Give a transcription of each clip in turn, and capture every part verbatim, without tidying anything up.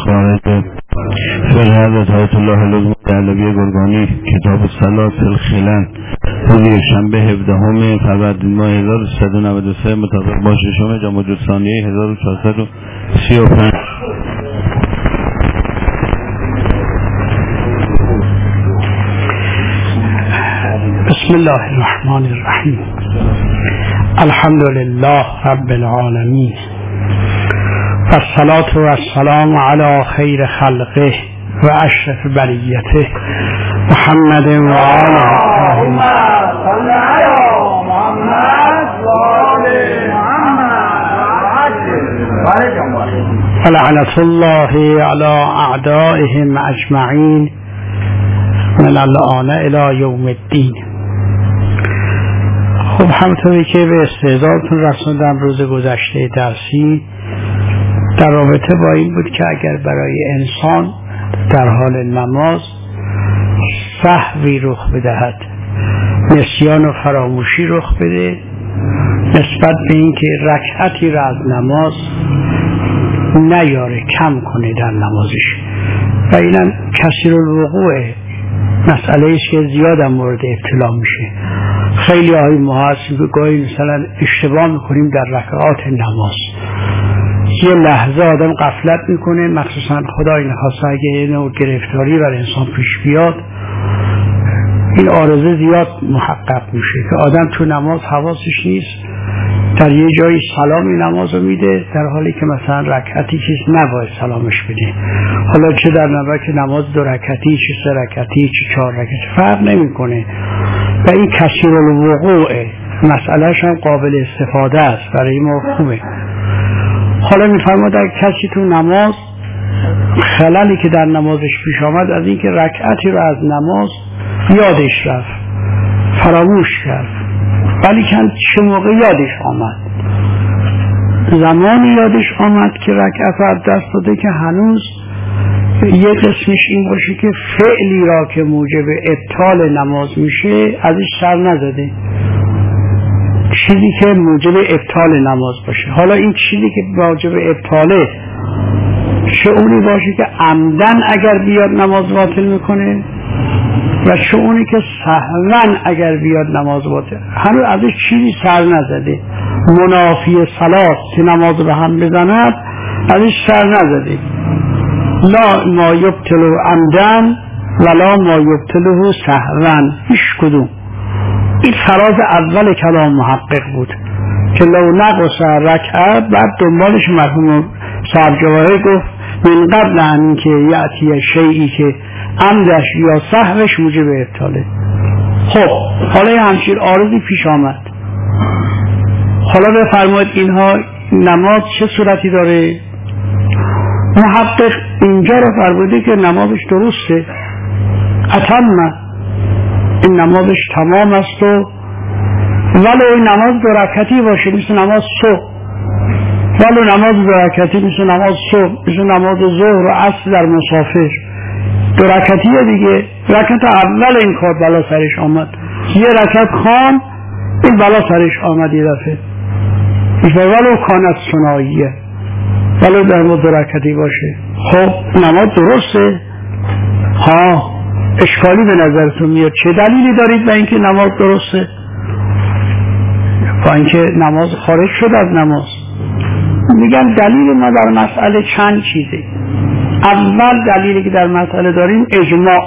خارج فقه حضرت آیت الله العظمی دهلوی گرگانی کتاب الصلاة فی الخلن روز یکشنبه هفدهم فروردین ماه هزار و سیصد و نود و سه مطابق با ششم جمادی الثانیه هزار و چهارصد و سی و پنج. بسم الله الرحمن الرحیم. الحمد لله رب العالمین و الصلاة و السلام علی خیر خلقه و اشرف بریته محمد و آله و لعنة الله علی اعدائهم اجمعین من الان الی یوم الدین. خب همطوری که به استعدادتون رسوندم روز گذشته درسی در رابطه با این بود که اگر برای انسان در حال نماز سهوی رخ بدهد، نسیان و فراموشی رخ بده نسبت به این که رکعتی را از نماز نیاره، کم کنه در نمازش، و اینم کثیر الوقوع مسئله ایست که زیاد هم مورد ابتلا میشه. خیلی های ما هست که گاهی مثلا اشتباه میکنیم در رکعات نماز، یه لحظه آدم غفلت میکنه، مخصوصا خدای نخواسته اگه یه نوع گرفتاری بر انسان پیش بیاد این عارضه زیاد محقق میشه که آدم تو نماز حواسش نیست، در یه جایی سلامی نماز رو میده در حالی که مثلا رکعتی چیز نباید سلامش بده. حالا چه در نماز که نماز دو رکعتی، چه سه رکعتی، چه چهار رکعتی فرق نمیکنه و این کثیر الوقوع مسئلهش هم قابل استفاده است، برای ما خوبه. حالا میفرماد اگه کسی تو نماز خللی که در نمازش پیش آمد از اینکه رکعتی رو از نماز یادش رفت، فراموش کرد، ولی چه موقع یادش آمد؟ زمانی یادش آمد که رکعت رو از دست داده که هنوز یه قسمش این باشه که فعلی را که موجب ابطال نماز میشه ازش سر نزده، چیزی که موجب ابطال نماز باشه. حالا این چیزی که موجب ابطاله چه اونی باشه که عمدن اگر بیاد نماز باطل میکنه و چه اونی که سهوا اگر بیاد نماز باطل، هنوز ازش چیزی سر نزده. منافی صلات که نماز رو هم بزند ازش سر نزده. لا ما یبطل عمدن ولا ما یبطله سهوا، هیچ کدوم. این فراز اول کلام محقق بود که لو نقص رکعت، بعد دنبالش مرحوم صاحب جواهر گفت من قبل ان که یأتی شیئی که عمدش یا سهوش موجب ابطاله. خب حالا یه همچین عارضی پیش آمد، حالا بفرمایید اینها نماز چه صورتی داره؟ محقق اینجا رو فرموده که نمازش درسته، اتم، این نمازش تمام است، و ولو این نماز دو رکعتی باشه مثل نماز صبح، ولو نماز دو رکعتی مثل نماز صبح، مثل نماز ظهر و عصر در مسافر دو رکعتیه دیگه. رکعت اول این کار بلا سرش آمد، یه رکعت خان این بلا سرش آمد یه دفعه، ولو کانت ثنائیه، ولو در مورد دو رکعتی باشه. خب نماز درسته؟ ها، اشکالی به نظرتون میاد؟ چه دلیلی دارید به اینکه نماز درسته؟ با اینکه نماز خارج شد از نماز. میگن دلیل ما در مسئله چند چیزه. اول دلیلی که در مسئله داریم اجماع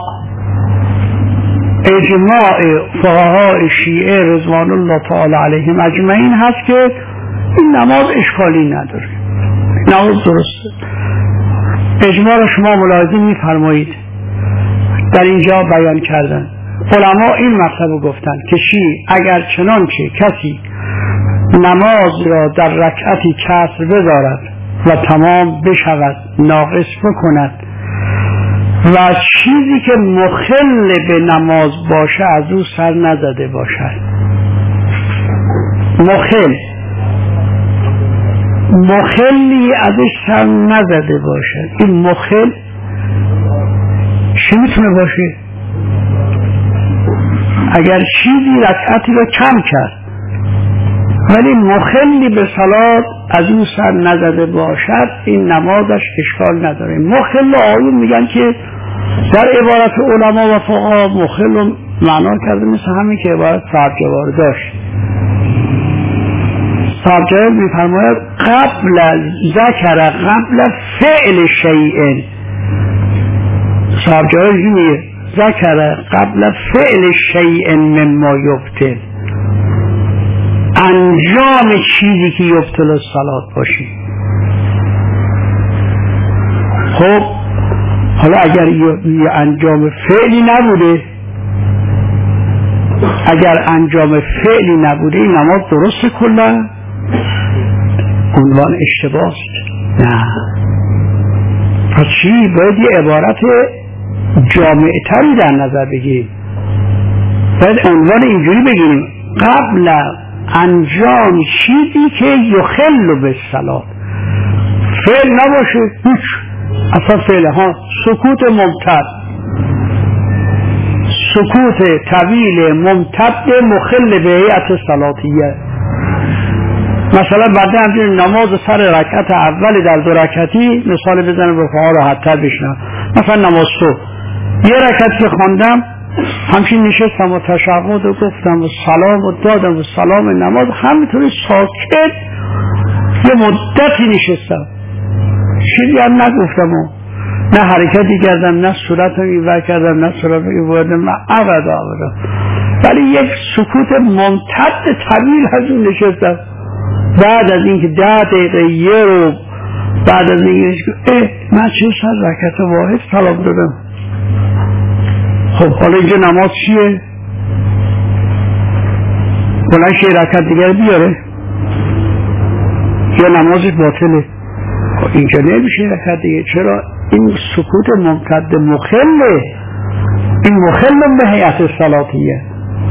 اجماع فقهای شیعه رضوان الله تعالی علیهم اجمعین هست که این نماز اشکالی نداره، نماز درسته. اجماع رو شما ملاحظه میفرمایید در اینجا بیان کردن. علما این مطلب رو گفتن که چی؟ اگر چنانچه کسی نماز را در رکعتی کسر بذارد و تمام بشود، ناقص بکند و چیزی که مخل به نماز باشه از او سر نزده باشد. مخل مخلی ازش سر نزده باشد. این مخل چی میتونه باشه؟ اگر چیزی رکعتی رو کم کرد ولی مخلی به صلات از اون سر نزده باشد این نمازش اشکال نداره. مخل آیون میگن که در عبارت علما و فقها مخل معنا کرده مثل همین که عبارت صاحب جوار داشت. صاحب جوار میفرماید قبل ذکر قبل فعل شیء. صاحب جوار میگه ذکر قبل فعل شیء مما یبطل، انجام چیزی که یبطل الصلاة باشه. خب حالا اگر یه انجام فعلی نبوده، اگر انجام فعلی نبوده این نماز درسته کلا؟ عنوان اشتباهه. نه، پس چی؟ باید یه عبارت جامع‌تری در نظر بگیریم. باید عنوان اینجوری بگیریم قبل انجام چیزی که یخل بالصلاة، فعل نباشه هیچ، اصلا فعل ها سکوت ممتد، سکوت طویل ممتد مخل به هیئت صلاتیه. مثلا بعد همچنین نماز سر رکعت اول در دو رکعتی مثال بزنم به فعال راحت‌تر بشنم. مثلا نماز صبح یه رکعت که خواندم همچین نشستم و تشهد و گفتم و سلام و دادم و سلام نماز همینطوری ساکت یه مدتی نشستم، چیزی هم نگفتم و نه حرکتی کردم نه صورت رو ایور کردم نه صورت رو ایور کردم نه ابدا ابدا، ولی یک سکوت ممتد طویل از اون نشستم. بعد از اینکه ده دقیقه یه رو بعد از اینکه اه من چه سر رکعت واحد سلام دادم. خب حالا اینجا نماز چیه؟ بلند شه رکعت دیگر بیاره یا نمازش باطله؟ اینجا نمیشه رکعت دیگه. چرا؟ این سکوت ممتد مخله، این مخل به هیئت صلاتیه.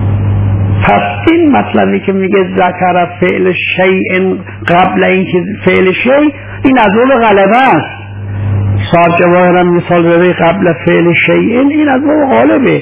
پس این مطلبی که میگه ذکر فعل شیء قبل اینکه فعل شیء، این از اول غلبه است. صاحب جواهرم مثال بده قبل فعل شیء، این از اول غالبه،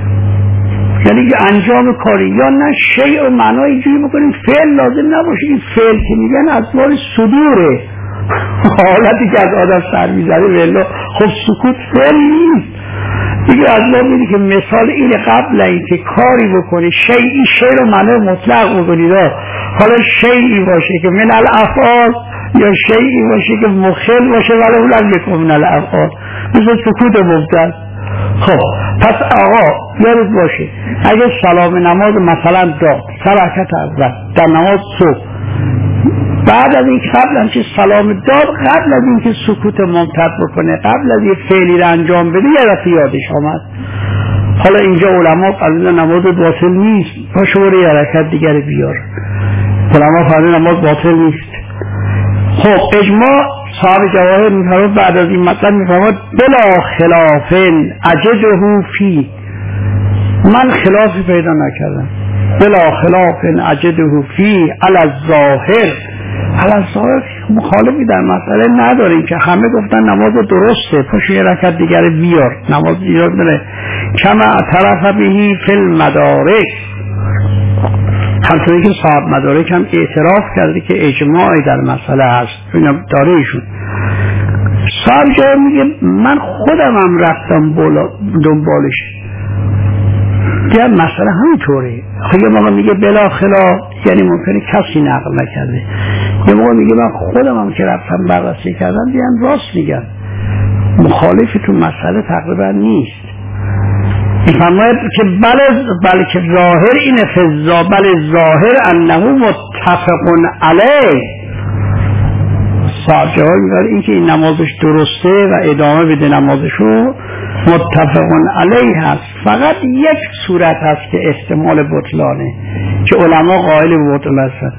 یعنی که انجام کاری یا نه شیء و معنی اینجوری بکنیم فعل لازم نباشه. این فعل که میگن از اول صدوره، حالتی که از آدم سر میزنه ولی خب سکوت فعل نیست دیگه. از ما میگه که مثال اینه قبل اینکه کاری بکنی شیئی، شیء رو معنی مطلق بکنید، حالا شیئی باشه که من الافعال یا شیئی باشه که مخل باشه ولی اون هم یکم من الافعال، مثل سکوت مبتد. خب پس آقا یادت باشه اگه سلام نماز مثلا داد سر رکعت اول در نماز صبح، بعد از این قبل از اینکه سلام داد، قبل از اینکه سکوت ممتد بکنه، قبل از یه فعلی رو انجام بده یه دفعه یادش آمد، حالا اینجا علما فرمودن نماز باطل نیست، پاشو برو یه حرکت دیگر بیار. علما فرمودن نماز باطل نیست. خب اجماع صاحب جواهر میفرماد بعد از این مطلب میفرماد بلا خلاف اجده فی، من خلافی پیدا نکردم، بلا خلاف اجده فی علی الظاهر، علی الظاهر مخالفی در مسئله نداریم که همه گفتن نماز درسته، پاشو یه رکعت دیگر بیار، نماز ایراد داره. کما اعترف بهی فی المدارک، همطوری که صاحب مدارک هم اعتراف کرده که اجماعی در مسئله هست، اینا داره ایشون. صاحب جای میگه من خودم هم رفتم دنبالش، دیگه مسئله همینطوره. خب یه موقع میگه بلا خلا، یعنی ممکنه کسی نقل نکرده، یه موقع میگه من خودم هم که رفتم بررسی کردم دیدم راست میگن، مخالفی تو مسئله تقریبا نیست. میفرماید که بله بلکه ظاهر اینه فضا، بله ظاهر انه متفقون علیه. صاحب جواب میگه این که این نمازش درسته و ادامه بده نمازشو متفقون علیه هست، فقط یک صورت هست که احتمال بطلانه که علما قائل به بطل هستن،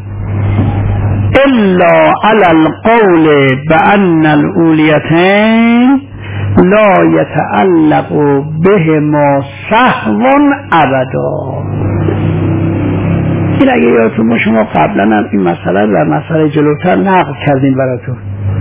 الا علی القول بان الاولیتین لا یتعلق به ما سهوا ابدا. این اگه یادتون ما شما قبلا هم این مسئله در مسئله جلوتر نقل کردیم براتون،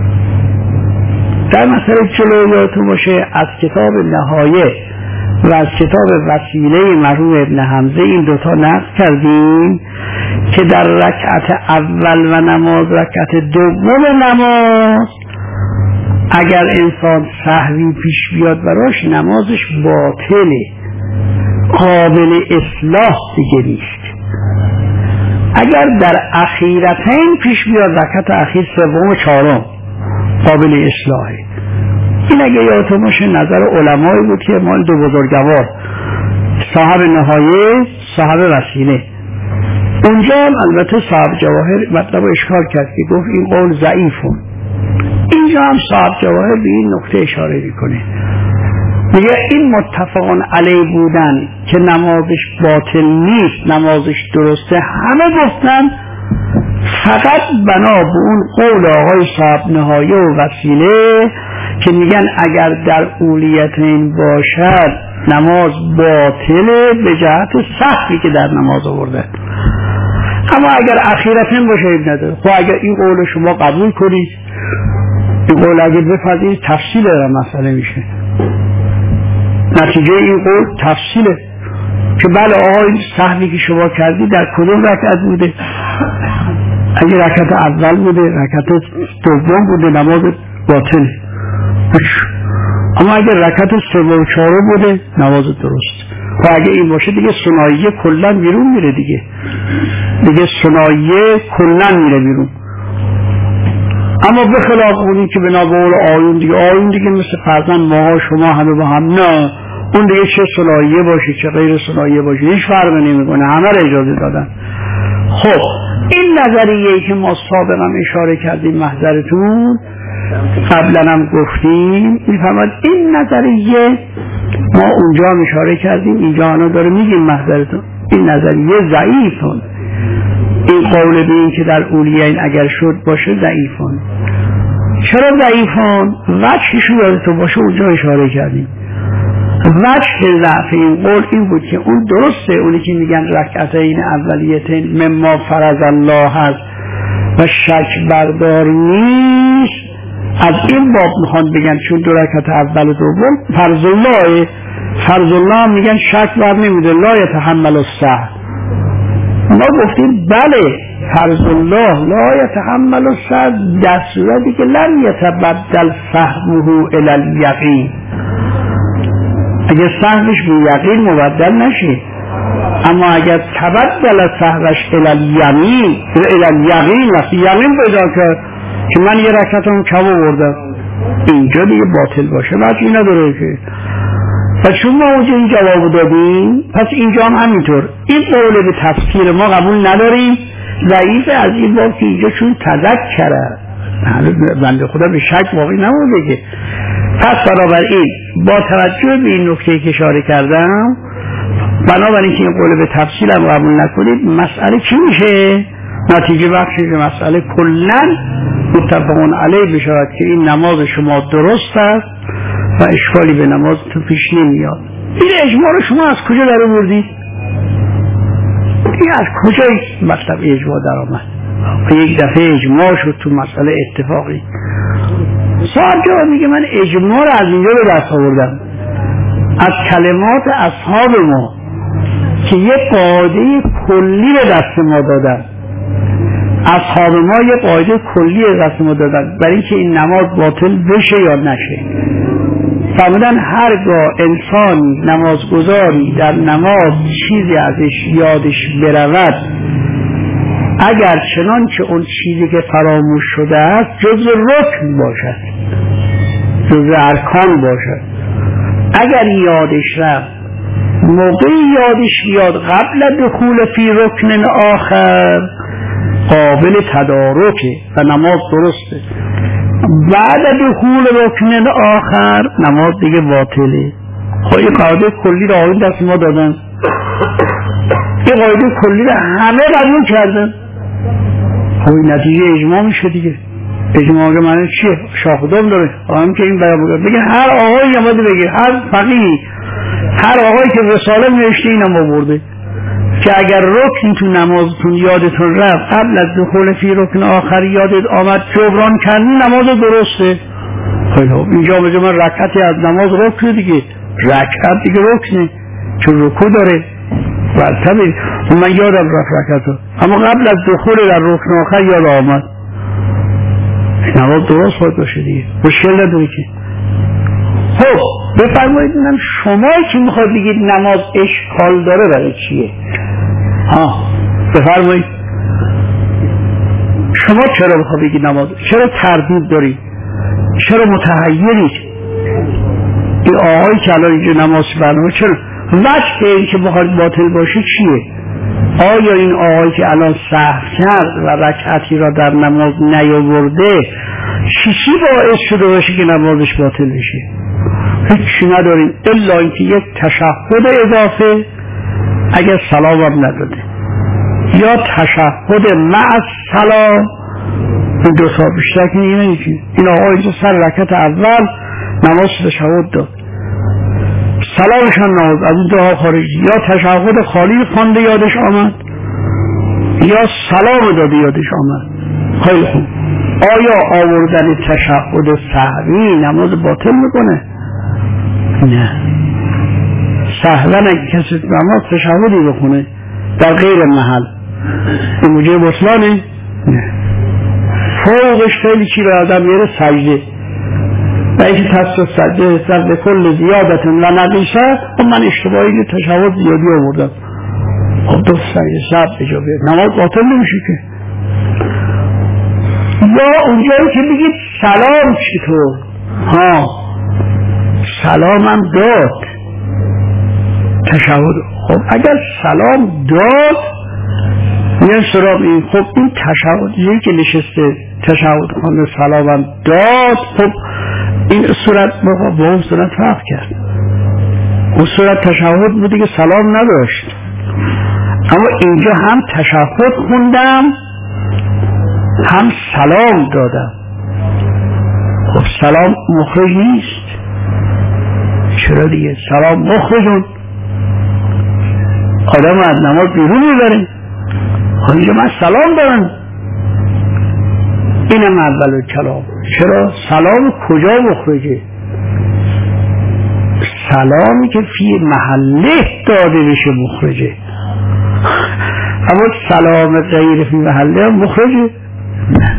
در مسئله جلو یادتون باشه از کتاب نهایه و از کتاب وسیله مرحوم ابن حمزه این دوتا نقل کردیم که در رکعت اول و نماز رکعت دوم نماز اگر انسان سهوی پیش بیاد براش نمازش باطله، قابل اصلاح دیگه نیست. اگر در اخیرتین پیش بیاد رکعت اخیر سوم و چهارم قابل اصلاحه. این اگه یادتون باشه نظر علمایی بود که مال دو بزرگوار صاحب نهایه صاحب وسیله. اونجا هم البته صاحب جواهر مطلب اشکال کرد که گفت این قول ضعیفون. اینجا هم صاحب جواهر به این نکته اشاره میکنه، میگه این متفقان علیه بودن که نمازش باطل نیست، نمازش درسته، همه گفتن فقط بنا به اون قول آقای صاحب نهایه و وسیله که میگن اگر در اولیتین باشد نماز باطله به جهت سهوی که در نماز آورده. اما اگر اخیرتین باشه اب نداره. خب اگر این قول شما قبول کنید، این قول اگر بپذیرید تفصیل در مسئله میشه. نتیجه این قول تفصیله که بله آقا این سهوی که شما کردی در کدوم رکعت بوده؟ اگر رکعت اول بوده، رکعت دوم بوده، نماز باطله. اما اگر رکعت سوم و چهارم بوده نماز درست. و اگه این باشه دیگه ثنائیه کلا بیرون میره دیگه دیگه ثنائیه کلا میره بیرون. اما به خلاف اونی که بنا به قول آیون دیگه آیون دیگه مثل فرزند ماها شما همه با هم، نه اون دیگه چه ثنائیه باشه چه غیر ثنائیه باشه هیچ فرق نمیکنه، همه رو اجازه دادن. خب این نظریه‌ای که ما سابقا اشاره کردیم محضرتون قبلا هم گفتیم میفهمد این نظریه ما اونجا هم اشاره کردیم اینجا انا داره میگیم محضرتون این نظریه ضعیفون. این قول به این که در اولیین اگر شد باشه ضعیفون. چرا ضعیفون؟ وجهش یادتون باشه اونجا اشاره کردیم. وجه ضعف این قول این بود که اون درسته اونی که میگن رکعتین اولیتین مما فرض الله هست و شک بردار نیست، از این باب میخوان بگن چون دو رکعت اول و دوم فرض الله فرض الله میگن شک بر نمیده لا یتحمل السهو. ما گفتیم بله فرض الله لا یتحمل السهو در صورتی که لم یتبدل فهمه الی الیقین، اگر سهوش به یقین مبدل نشه. اما اگر تبدل سهوش الی الیمین الی الیقین وقتی یقین پیدا کرد که من یه رکعتم کم آوردم اینجا دیگه باطل باشه بعد این نداره که. و چون ما اونجا این جواب دادیم پس اینجا هم همینطور این قول به تفسیر ما قبول نداریم، ضعیف از این باب که اینجا چون تذکره بنده خدا به شک واقعی نمونده که. پس بنابراین با توجه به این نکته که اشاره کردم بنابراین که این قول به تفسیر هم قبول نکنید مسئله چی میشه؟ نتیجه بخشی که مسئله کلن متفقون علیه بشود که این نماز شما درست است و اشکالی به نماز تو پیش نمیاد. این اجماع رو شما از کجا در آوردید؟ این از کجا مطلب اجماع در آمد؟ یک دفعه اجماع شد تو مسئله اتفاقی. صاحب جواب میگه من اجماع رو از اینجا به دست آوردم از کلمات اصحاب ما که یک قاعده کلی به دست ما دادن. اصحاب ما یک قاعده کلی به دست ما دادن برای اینکه این نماز باطل بشه یا نشه. فرمودن هرگاه انسان نمازگزاری در نماز چیزی ازش یادش برود اگر چنانچه اون چیزی که فراموش شده است جزء رکن باشد جزء ارکان باشد، اگر یادش رفت موقعی یادش بیاد قبل دخول فی رکن آخر قابل تدارکه و نماز درسته، بعد دخول رکن آخر نماز دیگه باطله. خب این قاعده کلی رو آقای دست ما دادن، این قاعده کلی رو همه قبول کردن. خب این نتیجه اجماع میشه دیگه. اجماع که معنی چیه؟ شاخدام داره هم که این بیان بگه بگه هر آقایی نماده بگه هر فقیهی هر آقایی که رساله نوشته اینم آورده که اگر رکن تو نمازتون یادتون رفت قبل از دخول فی رکن آخر یادت آمد جبران کردی نماز درسته. خیلی اینجا بجا من رکعتی از نماز رکن دیگه رکعت دیگه رکنه چون رکو داره. من یادم رفت رکعتو، اما قبل از دخول در رکن آخر یاد آمد. نماز درست باید باشه دیگه، مشکل نداره که. خب بفرمایید من شما که میخواد بگید نماز اشکال داره برای چیه؟ ها بفرمایید شما چرا میخواد بگید نماز، چرا تردید دارید، چرا متحیرید؟ این آقایی که الان اینجا نماز برنامه چرا وجه این که بخواد باطل باشه چیه؟ آیا این آقایی که الان سهو کرد و رکعتی را در نماز نیاورده چیزی باعث شده باشه که نمازش باطل بشه؟ هیچی نداریم الا اینکه یک تشهد اضافه اگر سلام هم نداده، یا تشهد مع السلام، این دو تا بیشتر که نمیشه. این آقا اینجا سر رکعت اول نماز تشهد داد، سلامش هم نماز از این دعا خارجی، یا تشهد خالی خوانده یادش آمد یا سلام داده یادش آمد. خیلی خوب، آیا آوردن تشهد سهوی نماز باطل میکنه؟ نه. سهوا اگه کسی نماز تشهدی بخونه در غیر محل این موجب بطلانه؟ نه. فوقش خیلی چی را آدم میره سجده و اینکه تصف سجده حساب به کل زیادت و نقیشه و من اشتباهی که تشهد زیادی آوردم، خب دو سجده سب بجا بیاد نماز باطل نمیشه که. یا اونجایی که بگید سلام چطور، ها سلامم داد تشهد، خب اگر سلام داد میان سراب این، خب این تشهدی که نشسته تشهد خانده سلامم داد، خب این صورت با اون صورت فرق کرد. اون صورت تشهد بودی که سلام نداشت، اما اینجا هم تشهد خوندم هم سلام دادم، خب سلام مخرج نیست. چرا دیگه؟ سلام مخرجون، آدم از نماز بیرون میبره. اینجا من سلام دارم، اینم اول کلام. چرا؟ سلام کجا مخرجه؟ سلامی که فی محله داده بشه مخرجه، اما سلام غیر فی محله مخرجه؟ نه.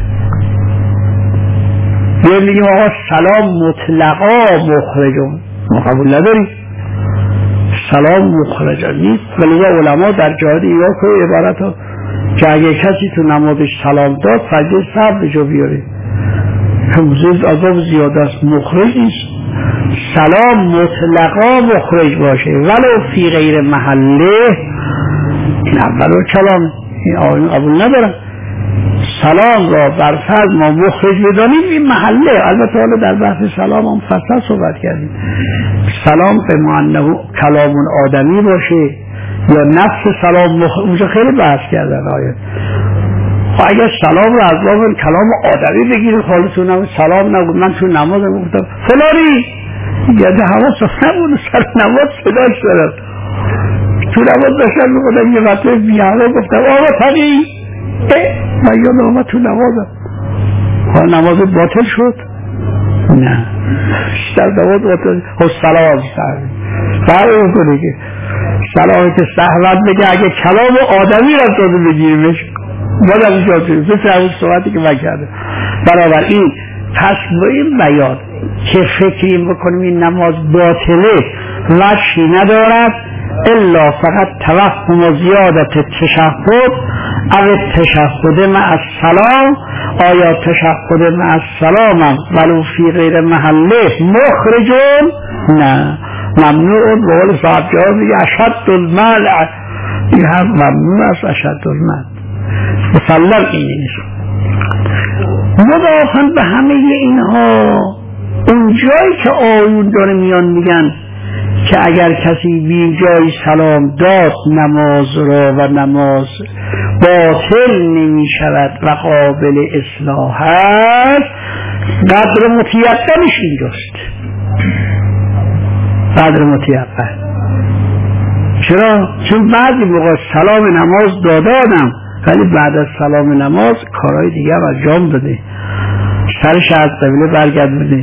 بیایم بگیم آقا سلام مطلقا مخرجون، ما قبول نداریم. سلام مخرجه نیست، ولی علما در جهاد ایران که عبارت ها که اگه کسی تو نمازش سلام داد فجر صبر به جا بیاره، همزه عذاب زیاده است، مخرج نیست. سلام مطلقا مخرج باشه ولو فی غیر محله، این اولو کلام، این آقایون قبول ندارن. سلام را بر فرض ما مخرج بدانیم این محله، البته حالا در بحث سلام هم فصل صحبت کردیم. سلام به معنی کلامون آدمی باشه یا نفس سلام مخرج، اونجا خیلی بحث کردن آیه. اگر سلام را از باب کلام آدمی بگیرید خالصون هم سلام نگو، من تو نماز گفتم فلانی یاد حواس نبود سر نماز صداش دارم، تو نماز داشتن میگفتم یه وقت بیاره گفتم آقا تقی من یاد آمد تو نمازم، ها نماز باطل شد؟ نه در نماز باطل. خب سلام سلام فرق کنه که سلامی که سهوت بگه اگه کلام آدمی را داده بگیریمش باید از جا توی مثل همون صحبتی که من کرده. بنابراین پس با این بیان که فکریم بکنیم این نماز باطله وجهی ندارد الا فقط توهم و زیادت تشهد او تشهد مع السلام. آیا تشهد مع السلام هم ولو فی غیر محله مخرجون؟ نه، ممنوع. به قول صاحب جواب میگه اشد المنع، این هم ممنوع است. اشد المنع مسلم اینه نیست. مضافاً به همه اینها اون جایی که آیون داره میان میگن که اگر کسی بی جای سلام داد نماز را و نماز باطل نمی شود و قابل اصلاح است، قدر متیقنش اینجاست. قدر متیقن چرا؟ چون بعضی موقع سلام نماز دادادم ولی بعد از سلام نماز کارهای دیگه هم انجام داده، سرش از قبله برگردونه،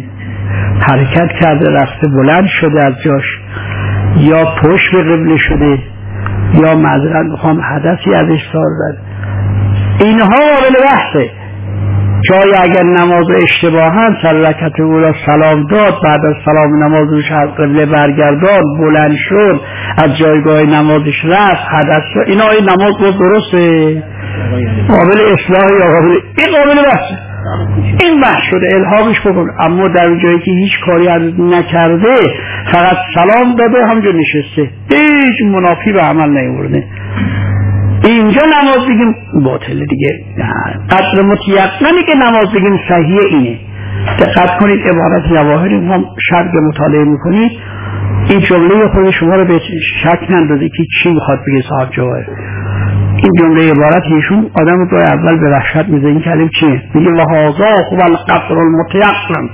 حرکت کرده، رفته بلند شده از جاش، یا پشت به قبله شده، یا معذرت میخوام حدثی ازش سار زد، اینها قابل بحثه. جای اگر نماز اشتباهن سر رکعت اولی سلام داد، بعد از سلام نماز روش از قبله برگردان، بلند شد، از جایگاه نمازش رفت، حدث شد، اینا این نماز بود درسته؟ قابل اصلاح یا قابل این قابل بحثه. این بحث شده الهامش بکن. اما در جایی که هیچ کاری نکرده فقط سلام داده همجا نشسته، هیچ منافی به عمل نیورده، اینجا نماز بگیم باطله دیگه. قدر متیقنی که نماز بگیم صحیح اینه. دقت کنید عبارت جواهری هم شرح مطالعه میکنید، این جمله خود شما رو به شک نندازه که چی میخواد بگه صاحب جواهر. این جمله عبارت ایشون آدم رو اول به وحشت میزه. این کلمه چیه؟ میگه وهذا هو القدر المتیقن.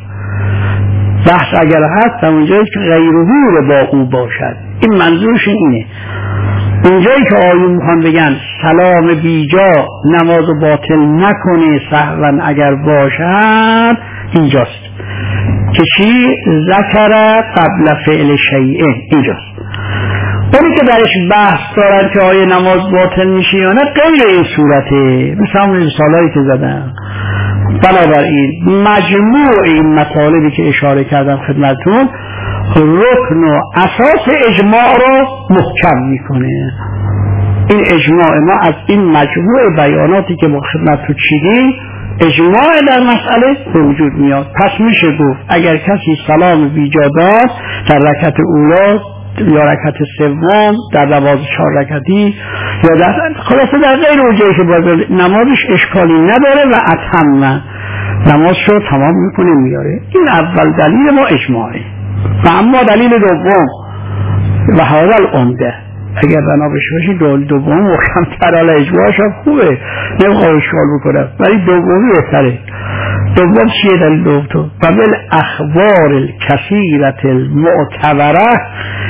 بحث اگر هست اونجایی که غیره با او باشد، این منظورش اینه. اونجایی که آیون میخوان بگن سلام بیجا نماز باطل نکنه سهوا اگر باشد، اینجاست که چی؟ ذکر قبل فعل شیء، اینجاست. اونی که درش بحث دارن که آیه نماز باطل میشه یا نه غیر این صورته، مثل همون رساله‌ای که زدن. بنابراین مجموع این مطالبی که اشاره کردم خدمتتون رکن و اساس اجماع رو محکم میکنه. این اجماع ما از این مجموع بیاناتی که ما خدمتتون چیدیم اجماع در مسئله به وجود میاد. پس میشه گفت اگر کسی سلام بیجا داد در رکعت اولی یا رکعت سوم، در نماز چهار رکعتی یا در خلاصه در غیر اونجایی که باید نمازش اشکالی نداره و اتم نماز رو تمام میکنه میاره. این اول دلیل ما اجماعه. و اما دلیل دوم و هذا العمده، اگر بنا بشه باشید دلیل دوم و کمتر علی اجماعش هم خوبه، نمیخواه اشکال بکنم، ولی دومی بهتره. دوم چیه دلیل دوم؟ و بل اخبار الکثیرة المعتبره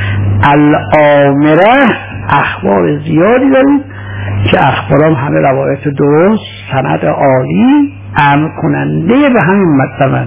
الامره، اخبار زیادی داریم که اخبارام همه روایت درست، سند عالی، امر کننده به همین مطلب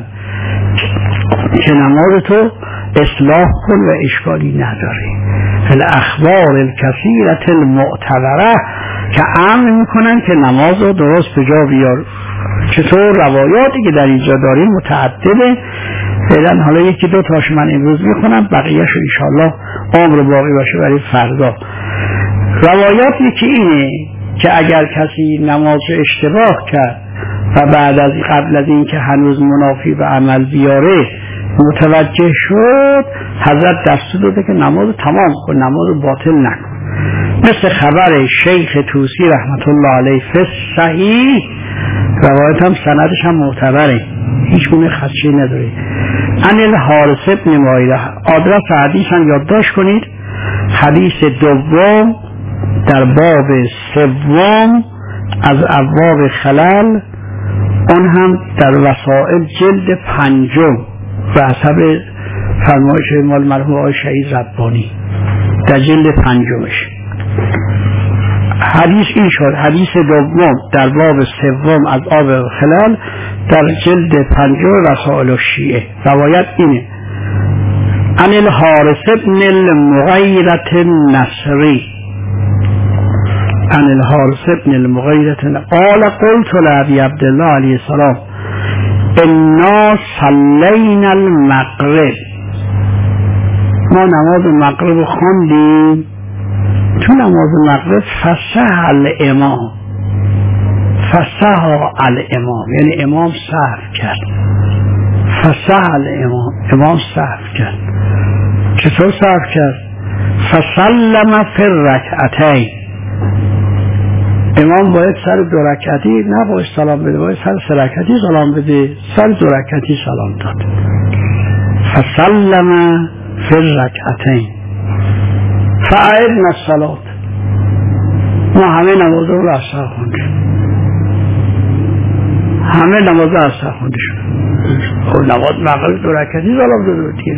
که نماز تو اصلاح کن و اشکالی نداره. الاخبار الکثیرة المعتبره که امر میکنن که نماز رو درست به جا بیار. چطور؟ روایاتی که در اینجا داریم متعدده. فعلا حالا یکی دو تاش من امروز میخونم، بقیه‌شو انشاءالله عمر باقی باشه برای فردا. روایات یکی اینه که اگر کسی نماز اشتباه کرد و بعد از قبل از این که هنوز منافی به عمل بیاره متوجه شد، حضرت دستور داده که نماز تمام کن، نماز باطل نکن. مثل خبر شیخ طوسی رحمت الله علیه فی صحیح، روایت هم سندش هم معتبره، هیچ گونه خدشه نداره. ان الحارث ابن مایره، آدرس حدیث هم یادداشت کنید، حدیث دوم در باب سوم از ابواب خلل، اون هم در وسائل جلد پنجم و حسب فرمایش مال مرحوم آقای شهید ربانی در جلد پنجمش. حدیث این شد، حدیث دوم در باب سوم از آب خلال در جلد پنجم وسائل شیعه. روایت اینه: ان الحارث ابن المغیرة النصری، ان الحارث ابن المغیرة قال قلت لأبي عبد الله علیه السلام انا صلینا المغرب، ما نماز مغرب خواندیم، تو نماز مغرب فسح الامام، فسح الامام یعنی امام سهو کرد، فسح الامام امام سهو کرد. چطور سهو کرد؟ فسلم فی الرکعتین، امام باید سر دو رکعتی نباید سلام بده، باید سر سه رکعتی سلام بده، سر دو رکعتی سلام داد. فسلم فی الرکعتین فاعدنا الصلاة، ما همه نماز رو اصلا خوندیم، همه نماز رو اصلا خوندیم. خب نماز مغرب دو رکعتی سلام داده بودیم،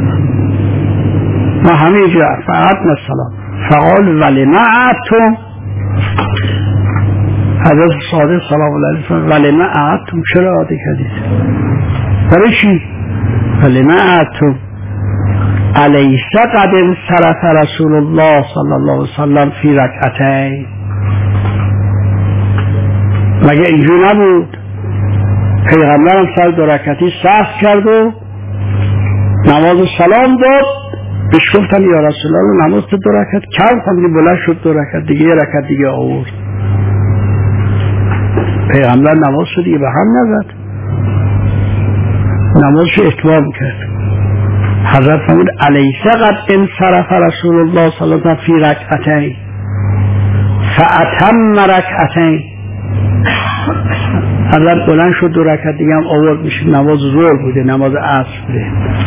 ما همه جا فاعدنا الصلاة. فقال ولما اعدتم، حضرت صادق سلام الله علیه ولما اعدتم، چرا عاده کردید؟ برای چی؟ ولما اعدتم، الیس قد انصرف رسول الله صلی الله علیه وسلم فی رکعتین، مگه اینجور نبود؟ پیغمبرم سر دو رکعتی سهو کرد و نماز سلام داد، بهش گفتم یا رسول الله نماز دو رکعت کم کن، بلند شد دو رکعت دیگه، یه رکعت دیگه آورد. پیغمبر نماز شد دیگه به هم نزد، نمازش اتمام کرد. حضرت فرمود الیس قد انصرف رسول الله صلی الله علیه وسلم فی رکعتین فاتم رکعتین. حضرت بلند شد دو رکعت دیگه هم آورد، میشه نماز ظهر بوده، نماز عصر بوده.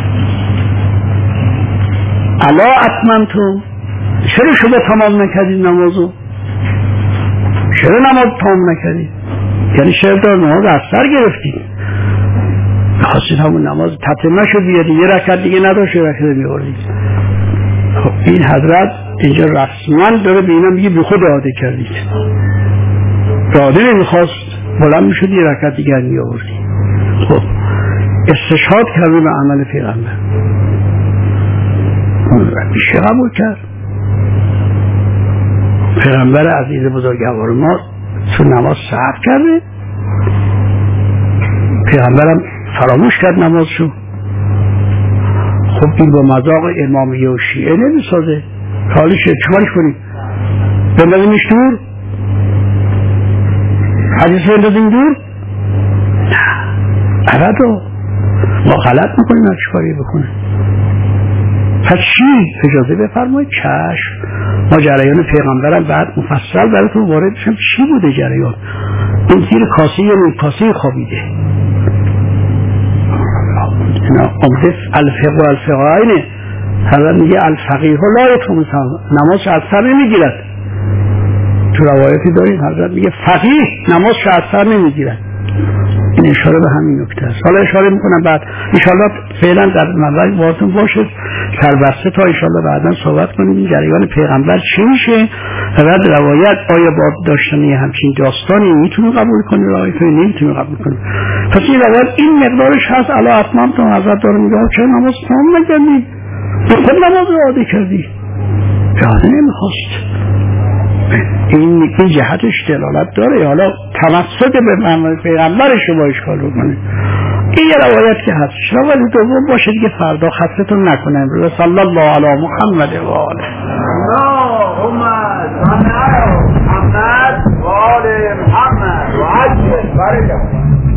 الا اتممتم، چرا شما تمام نکردید نمازو؟ چرا نماز تمام نکردید؟ یعنی شرط دار نماز از سر گرفتید، خواستید همون نماز تطمیم نشد بیادی، یه رکعت دیگه نداشت، یه رکعت میوردید. خب این حضرت اینجا رسما داره به اینا میگه بی خود عاده کردید، عاده نمیخواست بلند میشد یه رکعت دیگر میآوردی. خب استشهاد کرده به عمل پیغمبر، میشه قبول کرد. پیغمبر عزیز بزرگوار ما تو نماز سهو کرده، پیغمبرم فراموش کرد نمازشو. خب این با مذاق امامیه و شیعه نمیسازه، حالیشه چکارش کنیم؟ بندازیمش دور؟ حدیث بندازیم دور؟ نه، ابدا ما غلط میکنیم هر چکاری بکنه. پس چی؟ اجازه بفرمایید. چشم، ما جریان پیغمبرم بعد مفصل براتون وارد بشم چی بوده جریان. این زیر کاسه یا روی کاسه خوابیده. عمده الفقه و الفقهینه، حضرت میگه الفقیه لا یتم نمازش از سر نمیگیرد. تو روایتی داریم حضرت میگه فقیه نمازش از سر نمیگیرد. این اشاره به همین نکته است. حالا اشاره میکنم بعد انشالله فعلا در مبلغ بارتون باشه سربسته تا انشالله بعدا صحبت کنیم این جریان پیغمبر چی میشه و بعد روایت آیا با داشتن همچین داستانی میتونه قبول کنی روایت های نمیتونه قبول کنی. پس این روایت این مقدارش هست. الا اتمام تو حضرت داره میگه چه نماز تمام نکردی؟ به خود نماز رو عاده کردی؟ عاده نمیخواست. این این جهتش دلالت داره. حالا تمسک به محمد پیغمبر شما اشکال رو کنه. این یه روایت که هست. روایت دوم باشه دیگه فردا خستتون نکنه. صلی الله علی محمد و آله. اللهم صل علی محمد و آل محمد و عجل برکت.